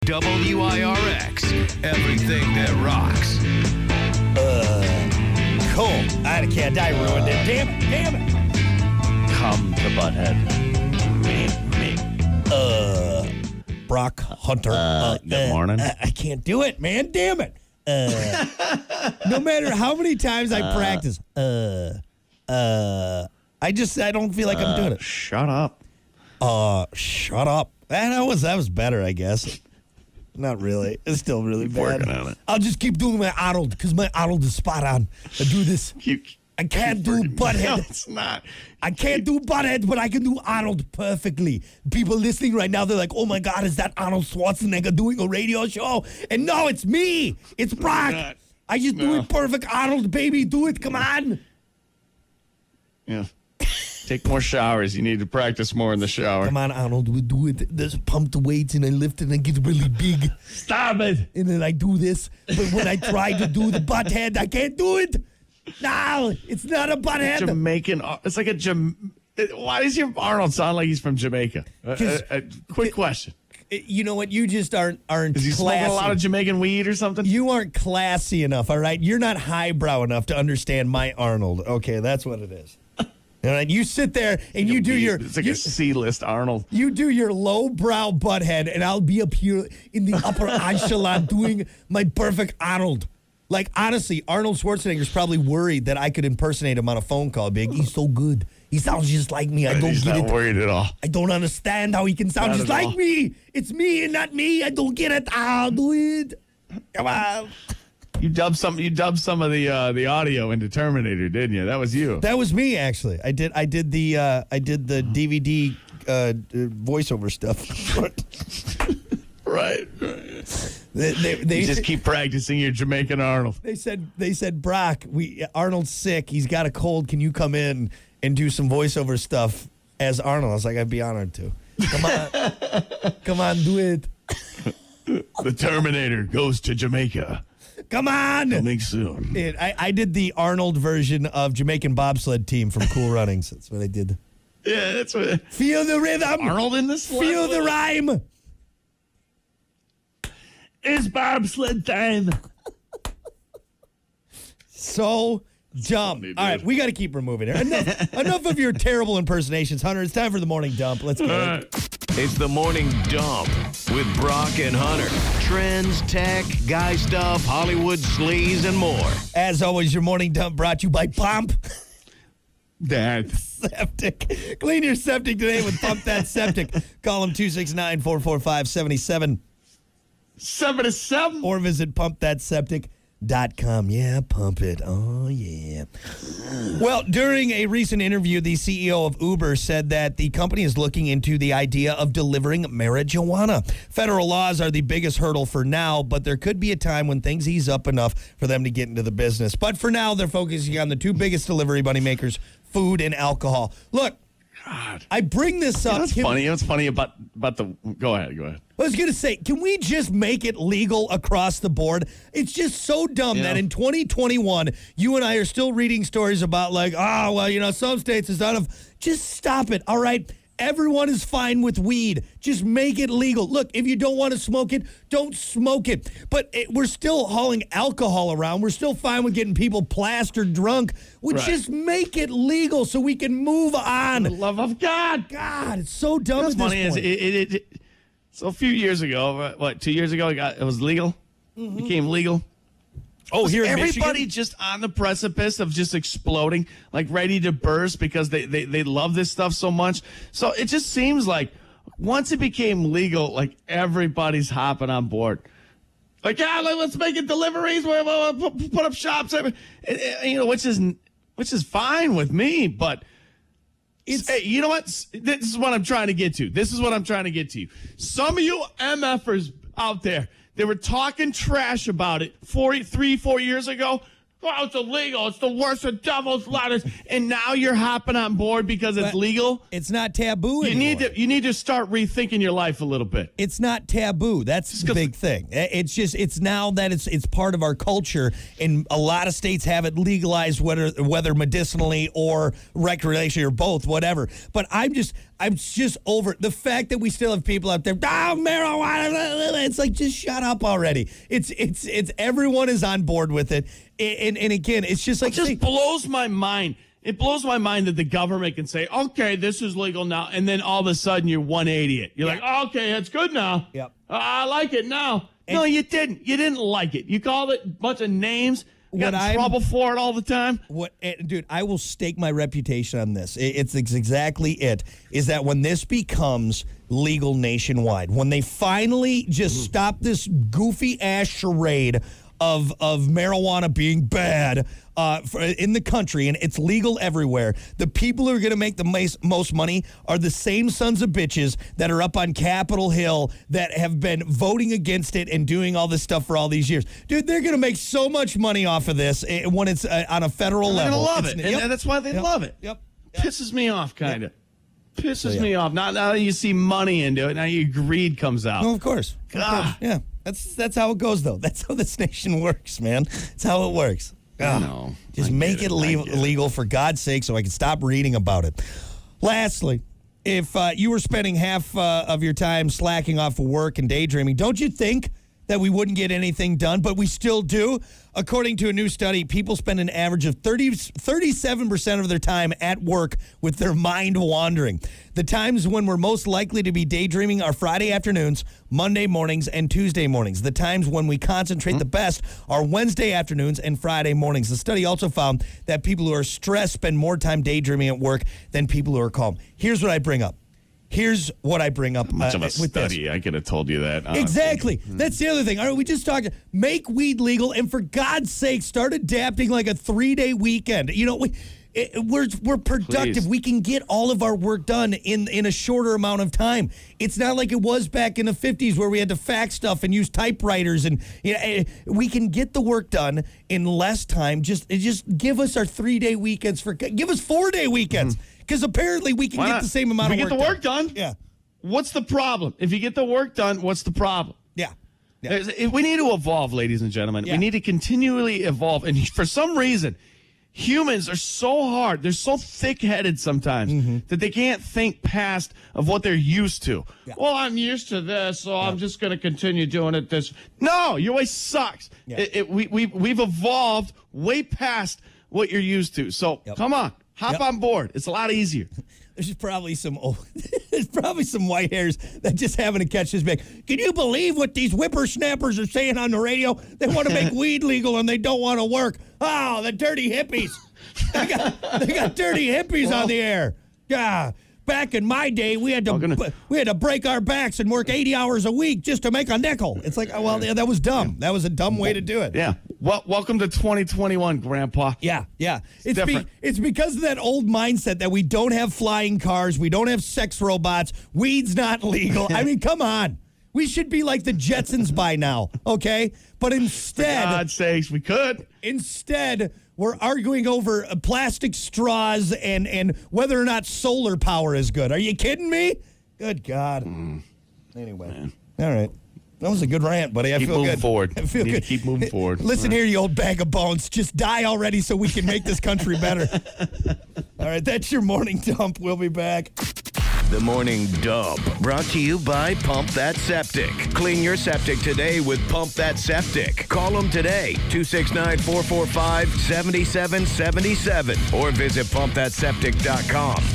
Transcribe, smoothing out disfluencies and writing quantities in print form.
WIRX, everything that rocks. Cool. I can't. I ruined it. Damn it. Come to Butthead. Brock Hunter. Good morning. I can't do it, man. Damn it. No matter how many times I practice. I don't feel like I'm doing it. Shut up. Shut up. That was better, I guess. Not really. It's still really bad. Working on it. I'll just keep doing my Arnold because my Arnold is spot on. I do this. I can't do Butthead. No, it's not. I can't do Butthead, but I can do Arnold perfectly. People listening right now, they're like, oh my God, is that Arnold Schwarzenegger doing a radio show? And no, it's me. It's Brock. I just do it perfect. Arnold, baby, do it. Come on. Yeah. Take more showers. You need to practice more in the shower. Come on, Arnold, we do it. There's pump the weights and I lift it and I get really big. Stop it. And then I do this. But when I try to do the Butthead, I can't do it. No, it's not a Butthead. Jamaican. It's like why does your Arnold sound like he's from Jamaica? Quick question. You know what? You just aren't Is he classy. smoking a lot of Jamaican weed or something? You aren't classy enough, all right? You're not highbrow enough to understand my Arnold. Okay, that's what it is. All right, you sit there and you do your... It's like a C-list Arnold. You do your lowbrow Butthead, and I'll be up here in the upper echelon doing my perfect Arnold. Like, honestly, Arnold Schwarzenegger's probably worried that I could impersonate him on a phone call. Big, he's so good. He sounds just like me. I don't He's get not it. worried at all. I don't understand how he can sound Not just at like all. me. It's me and not me. I don't get it. I'll do it. Come on. You dubbed some of the audio into Terminator, didn't you? That was you. That was me, actually. I did the DVD voiceover stuff. Right. They You just keep practicing your Jamaican Arnold. They said Brock, Arnold's sick. He's got a cold. Can you come in and do some voiceover stuff as Arnold? I was like, I'd be honored to. Come on, do it. The Terminator goes to Jamaica. Come on. Coming soon. I did the Arnold version of Jamaican bobsled team from Cool Runnings. That's what I did. Yeah, that's what. Feel the rhythm. Arnold in this. Feel the rhyme. It's bobsled time. So dumb. funny, All right, we got to keep removing it. Enough of your terrible impersonations, Hunter. It's time for the morning dump. Let's go. It's the morning dump with Brock and Hunter. Trends, tech, guy stuff, Hollywood sleaze, and more. As always, your morning dump brought to you by Pump That. Septic. Clean your septic today with Pump That Septic. Call them 269-445-77. 77. Or visit pumpthatseptic.com. Yeah, pump it. Oh, yeah. Well, during a recent interview, the CEO of Uber said that the company is looking into the idea of delivering marijuana. Federal laws are the biggest hurdle for now, but there could be a time when things ease up enough for them to get into the business. But for now, they're focusing on the two biggest delivery moneymakers, food and alcohol. Look, God. I bring this up. That's funny. What's funny about the... Go ahead. I was going to say, can we just make it legal across the board? It's just so dumb that in 2021, you and I are still reading stories about some states is not enough. Just stop it, all right? Everyone is fine with weed. Just make it legal. Look, if you don't want to smoke it, don't smoke it. But we're still hauling alcohol around. We're still fine with getting people plastered drunk. Just make it legal so we can move on. For the love of God. God, it's so dumb. What's funny is so a few years ago, 2 years ago, it was legal. Became legal. Oh, here in everybody Michigan? just on the precipice of just exploding, like ready to burst because they love this stuff so much. So it just seems like once it became legal, like everybody's hopping on board. Like, let's make it deliveries. We'll put up shops, which is fine with me. But hey, you know what? This is what I'm trying to get to. Some of you MFers out there, they were talking trash about it 4 years ago. Oh, it's illegal. It's the worst of devil's lettuce. And now you're hopping on board because it's legal. It's not taboo anymore. You need to start rethinking your life a little bit. It's not taboo. That's the big thing. It's now that it's part of our culture, and a lot of states have it legalized, whether medicinally or recreationally or both, whatever. But I'm just over the fact that we still have people out there. Marijuana. It's like, just shut up already. It's everyone is on board with it. And again, it's just like... It just blows my mind. It blows my mind that the government can say, okay, this is legal now, and then all of a sudden you're 180 it. You're like, oh, okay, it's good now. Yep. I like it now. No, you didn't. You didn't like it. You called it a bunch of names. You got in trouble for it all the time. Dude, I will stake my reputation on this. It's exactly it, is that when this becomes legal nationwide, when they finally just stop this goofy-ass charade of marijuana being bad in the country, and it's legal everywhere, the people who are going to make the most money are the same sons of bitches that are up on Capitol Hill that have been voting against it and doing all this stuff for all these years. Dude, they're going to make so much money off of this when it's on a federal level. They're going to love it, and that's why they love it. Yep. Pisses me off, kind of. Pisses me off. Now that you see money into it, now your greed comes out. Well, of course. Yeah. That's how it goes, though. That's how this nation works, man. That's how it works. No, just make it legal, for God's sake, so I can stop reading about it. Lastly, if you were spending half of your time slacking off of work and daydreaming, don't you think that we wouldn't get anything done? But we still do. According to a new study, people spend an average of 37% of their time at work with their mind wandering. The times when we're most likely to be daydreaming are Friday afternoons, Monday mornings, and Tuesday mornings. The times when we concentrate the best are Wednesday afternoons and Friday mornings. The study also found that people who are stressed spend more time daydreaming at work than people who are calm. Here's what I bring up. Much of a study. I could have told you that. Honestly. Exactly. That's the other thing. All right, we just talked. Make weed legal, and for God's sake, start adapting like a 3-day weekend. You know, we're productive. Please. We can get all of our work done in a shorter amount of time. It's not like it was back in the 50s where we had to fax stuff and use typewriters, and we can get the work done in less time. Just give us our 3-day weekends. Give us 4-day weekends. Because apparently we can get the same amount of work done. If we get the work done, yeah. What's the problem? If you get the work done, what's the problem? Yeah. We need to evolve, ladies and gentlemen. Yeah. We need to continually evolve. And for some reason, humans are so hard. They're so thick-headed sometimes that they can't think past of what they're used to. Yeah. Well, I'm used to this, so I'm just going to continue doing it this. No, your way sucks. Yeah. We've evolved way past what you're used to. So come on. Hop on board. It's a lot easier. There's probably some white hairs that just having to catch this big. Can you believe what these whippersnappers are saying on the radio? They want to make weed legal and they don't want to work. Oh, the dirty hippies. They got dirty hippies on the air. Yeah. Back in my day, we had to break our backs and work 80 hours a week just to make a nickel. It's like, well, that was dumb. That was a dumb way to do it. Yeah. Well, welcome to 2021, Grandpa. Yeah. It's because of that old mindset that we don't have flying cars, we don't have sex robots, weed's not legal. I mean, come on. We should be like the Jetsons by now, okay? But instead... For God's sakes, we could. Instead, we're arguing over plastic straws and whether or not solar power is good. Are you kidding me? Good God. Anyway. Man. All right. That was a good rant, buddy. I feel good. Forward. I feel good. Keep moving forward. Listen here, you old bag of bones. Just die already so we can make this country better. All right, that's your morning dump. We'll be back. The Morning Dump, brought to you by Pump That Septic. Clean your septic today with Pump That Septic. Call them today, 269-445-7777, or visit pumpthatseptic.com.